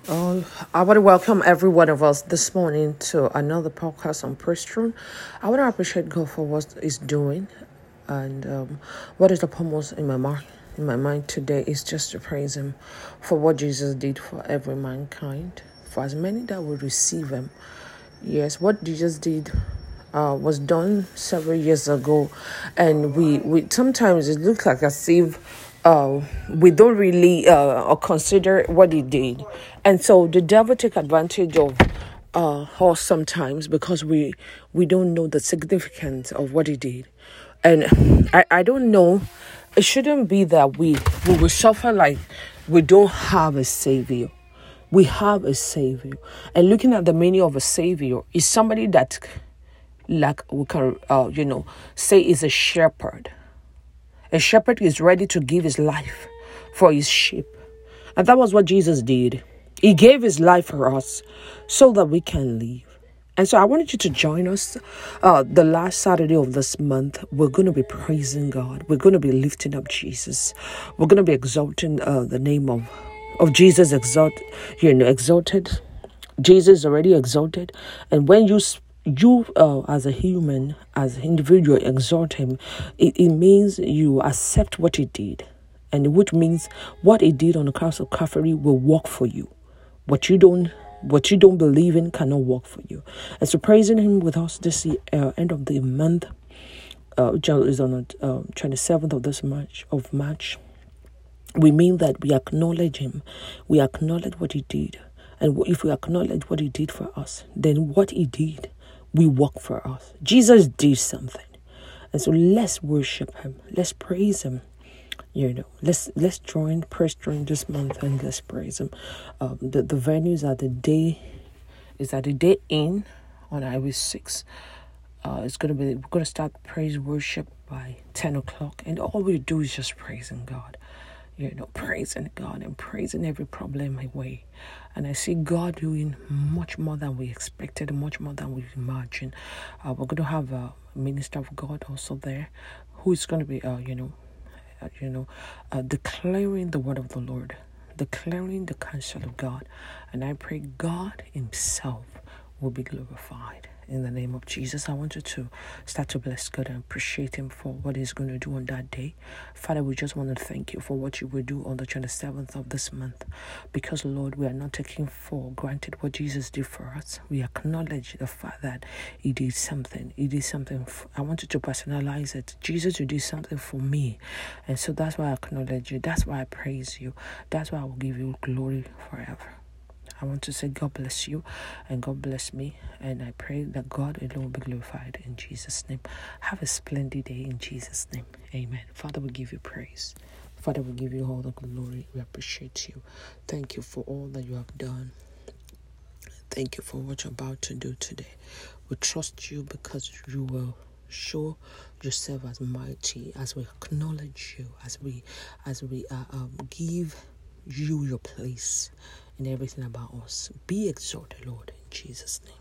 I want to welcome every one of us this morning to another podcast on Prestron. I want to appreciate God for what He's doing, and what is uppermost in my mind today is just to praise Him for what Jesus did for every mankind, for as many that will receive Him. Yes, what Jesus did was done several years ago, and we sometimes it looks like as if we don't really or consider what He did, and so the devil take advantage of us sometimes because we don't know the significance of what He did, and I don't know. It shouldn't be that we will suffer like we don't have a savior. We have a savior, and looking at the meaning of a savior is somebody that, like we can, say, is a shepherd. A shepherd is ready to give his life for his sheep, and that was what Jesus did. He gave his life for us so that we can live. And so I wanted you to join us the last Saturday of this month. We're going to be praising God. We're going to be lifting up Jesus. We're going to be exalting the name of Jesus, exalted. Jesus is already exalted. And when you as a human, as an individual, exalt Him, it means you accept what He did. And which means what He did on the cross of Calvary will work for you. What you don't believe in cannot work for you. And so praising Him with us this end of the month, which is on the 27th of this March, we mean that we acknowledge Him. We acknowledge what He did. And if we acknowledge what He did for us, then what He did will work for us. Jesus did something. And so let's worship Him. Let's praise Him. Let's join this month and let's praise Him. The venues are the Day Inn on Highway 6. We're gonna start praise worship by 10 o'clock, and all we do is just praising God. Praising God and praising every problem away. And I see God doing much more than we expected, much more than we imagined. We're going to have a minister of God also there who is going to be, declaring the word of the Lord, declaring the counsel of God. And I pray God Himself will be glorified. In the name of Jesus, I want you to start to bless God and appreciate Him for what He's going to do on that day. Father, we just want to thank You for what You will do on the 27th of this month. Because, Lord, we are not taking for granted what Jesus did for us. We acknowledge the fact that He did something. He did something. I want You to personalize it. Jesus, You did something for me. And so that's why I acknowledge You. That's why I praise You. That's why I will give You glory forever. I want to say God bless you and God bless me. And I pray that God alone will be glorified in Jesus' name. Have a splendid day in Jesus' name. Amen. Father, we give You praise. Father, we give You all the glory. We appreciate You. Thank You for all that You have done. Thank You for what You're about to do today. We trust You because You will show Yourself as mighty, as we acknowledge You, as we give You Your place in everything about us. Be exalted, Lord, in Jesus' name.